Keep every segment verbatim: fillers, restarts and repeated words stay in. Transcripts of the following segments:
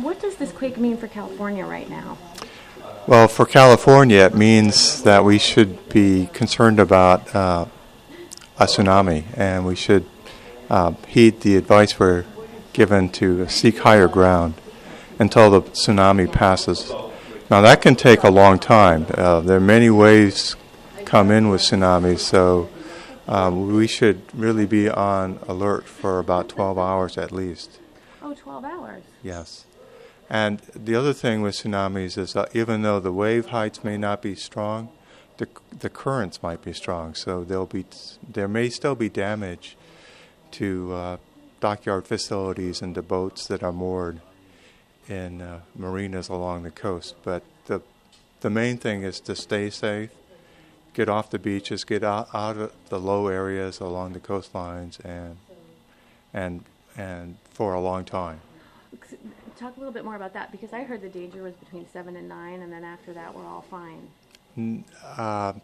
Um, what does this quake mean for California right now? Well, for California, it means that we should be concerned about uh, a tsunami, and we should uh, heed the advice we're given to seek higher ground until the tsunami passes. Now, that can take a long time. Uh, there are many waves come in with tsunamis, so um, we should really be on alert for about twelve hours at least. Oh, twelve hours. Yes. And the other thing with tsunamis is that even though the wave heights may not be strong, the the currents might be strong. So there'll be there may still be damage to uh, dockyard facilities and to boats that are moored in uh, marinas along the coast. But the the main thing is to stay safe, get off the beaches, get out, out of the low areas along the coastlines, and and and for a long time. Talk a little bit more about that, because I heard the danger was between seven and nine, and then after that we're all fine. Uh,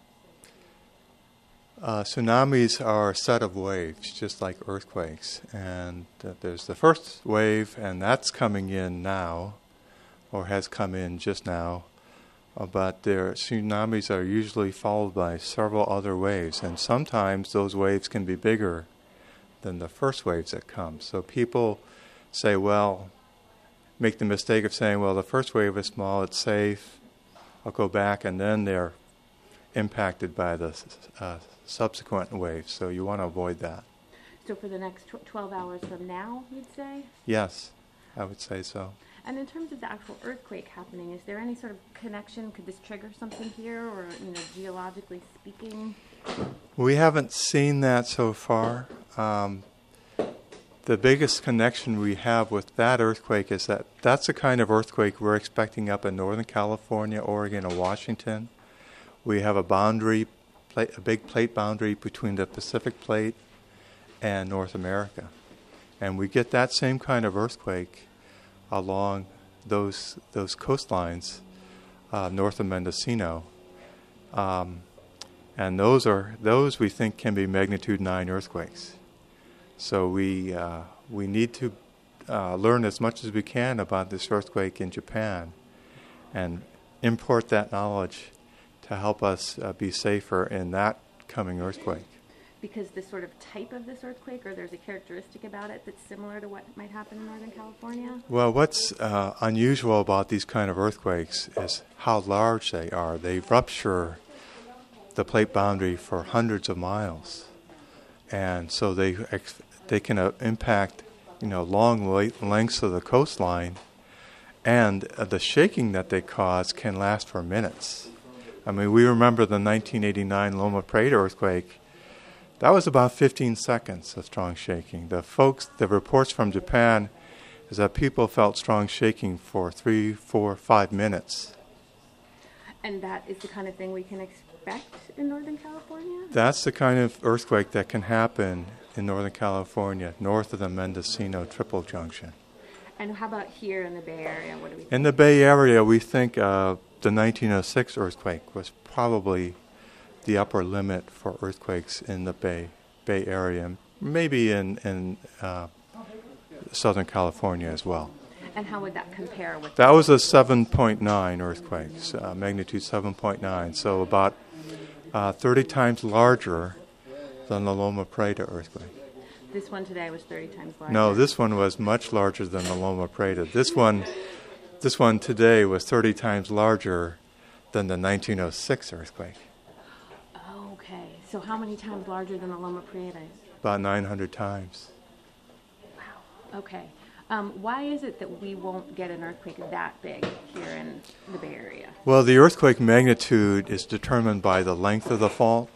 uh, tsunamis are a set of waves, just like earthquakes. And uh, there's the first wave, and that's coming in now, or has come in just now. Uh, but their tsunamis are usually followed by several other waves, and sometimes those waves can be bigger than the first waves that come. So people say, well, make the mistake of saying, well, the first wave is small, it's safe, I'll go back, and then they're impacted by the uh, subsequent waves. So you want to avoid that. So for the next tw- twelve hours from now, you'd say? Yes, I would say so. And in terms of the actual earthquake happening, is there any sort of connection? Could this trigger something here, or, you know, geologically speaking? We haven't seen that so far. Um, The biggest connection we have with that earthquake is that that's the kind of earthquake we're expecting up in Northern California, Oregon, and Washington. We have a boundary, plate, a big plate boundary between the Pacific Plate and North America. And we get that same kind of earthquake along those those coastlines uh, north of Mendocino. Um, and those are those we think can be magnitude nine earthquakes. So we uh, we need to uh, learn as much as we can about this earthquake in Japan and import that knowledge to help us uh, be safer in that coming earthquake. Because this sort of type of this earthquake, or there's a characteristic about it that's similar to what might happen in Northern California? Well, what's uh, unusual about these kind of earthquakes is how large they are. They rupture the plate boundary for hundreds of miles. And so they ex- they can uh, impact, you know, long la- lengths of the coastline, and uh, the shaking that they cause can last for minutes. I mean, we remember the nineteen eighty-nine Loma Prieta earthquake. That was about fifteen seconds of strong shaking. The folks, the reports from Japan is that people felt strong shaking for three, four, five minutes. And that is the kind of thing we can expect in Northern California? That's the kind of earthquake that can happen in Northern California, north of the Mendocino Triple Junction. And how about here in the Bay Area? What do we think? In the Bay Area, we think uh, the nineteen oh six earthquake was probably the upper limit for earthquakes in the Bay Bay Area, maybe in, in uh, Southern California as well. And how would that compare with? That was a seven point nine earthquake, uh, magnitude seven point nine, so about uh, thirty times larger than the Loma Prieta earthquake. This one today was thirty times larger. No, this one was much larger than the Loma Prieta. This one, this one today was thirty times larger than the nineteen oh six earthquake. Okay, so how many times larger than the Loma Prieta? About nine hundred times. Wow. Okay. Um, why is it that we won't get an earthquake that big here in the Bay Area? Well, the earthquake magnitude is determined by the length of the fault.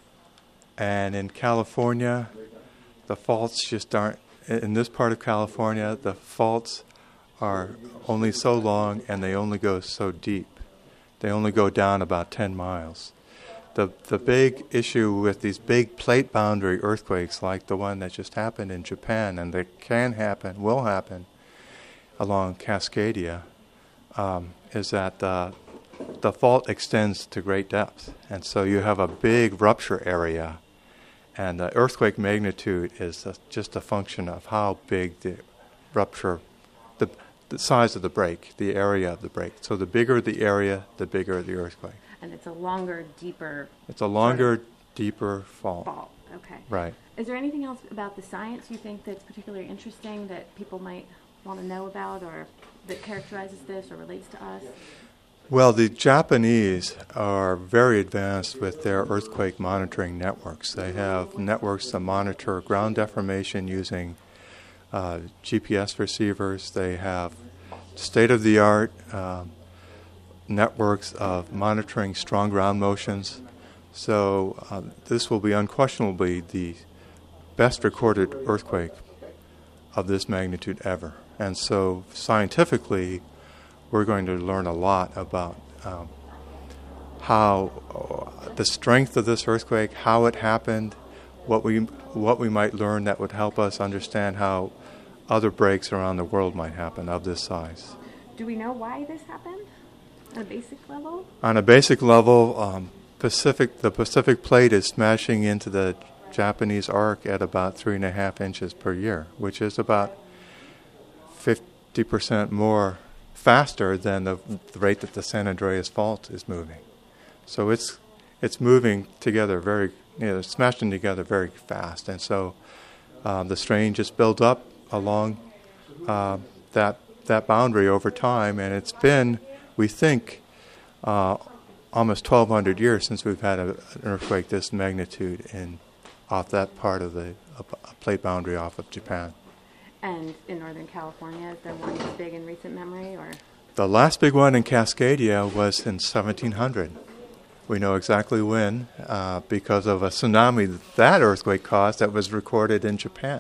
And in California, the faults just aren't, in this part of California, the faults are only so long and they only go so deep. They only go down about ten miles. The the big issue with these big plate boundary earthquakes like the one that just happened in Japan, and that can happen, will happen, along Cascadia, um, is that uh, the fault extends to great depth. And so you have a big rupture area, and the earthquake magnitude is a, just a function of how big the rupture, the the size of the break, the area of the break. So the bigger the area, the bigger the earthquake. And it's a longer, deeper It's a longer, sort of deeper fault. fault. Okay. Right. Is there anything else about the science you think that's particularly interesting that people might want to know about, or that characterizes this or relates to us? Well, the Japanese are very advanced with their earthquake monitoring networks. They have networks to monitor ground deformation using uh, G P S receivers. They have state-of-the-art uh, networks of monitoring strong ground motions. So uh, this will be unquestionably the best recorded earthquake of this magnitude ever. And so scientifically, we're going to learn a lot about um, how uh, the strength of this earthquake, how it happened, what we what we might learn that would help us understand how other breaks around the world might happen of this size. Do we know why this happened on a basic level? On a basic level, um, Pacific the Pacific plate is smashing into the Japanese arc at about three and a half inches per year, which is about fifty percent more faster than the, the rate that the San Andreas Fault is moving. So it's it's moving together very, you know, smashing together very fast, and so um, the strain just builds up along uh, that that boundary over time, and it's been, we think, uh, almost twelve hundred years since we've had a, an earthquake this magnitude in off that part of the uh, plate boundary off of Japan. And in Northern California, is there one that's big in recent memory, or? The last big one in Cascadia was in seventeen hundred. We know exactly when, uh, because of a tsunami that, that earthquake caused that was recorded in Japan.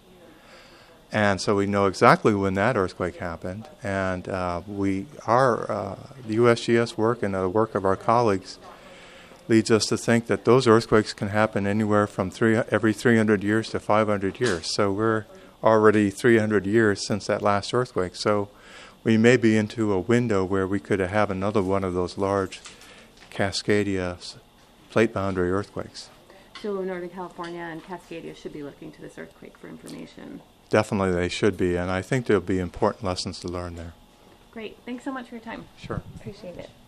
And so we know exactly when that earthquake happened. And uh, we, our uh, the U S G S work and the work of our colleagues leads us to think that those earthquakes can happen anywhere from three, every three hundred years to five hundred years. So we're already three hundred years since that last earthquake. So we may be into a window where we could have another one of those large Cascadia plate boundary earthquakes. So Northern California and Cascadia should be looking to this earthquake for information. Definitely they should be, and I think there'll be important lessons to learn there. Great. Thanks so much for your time. Sure. Appreciate it.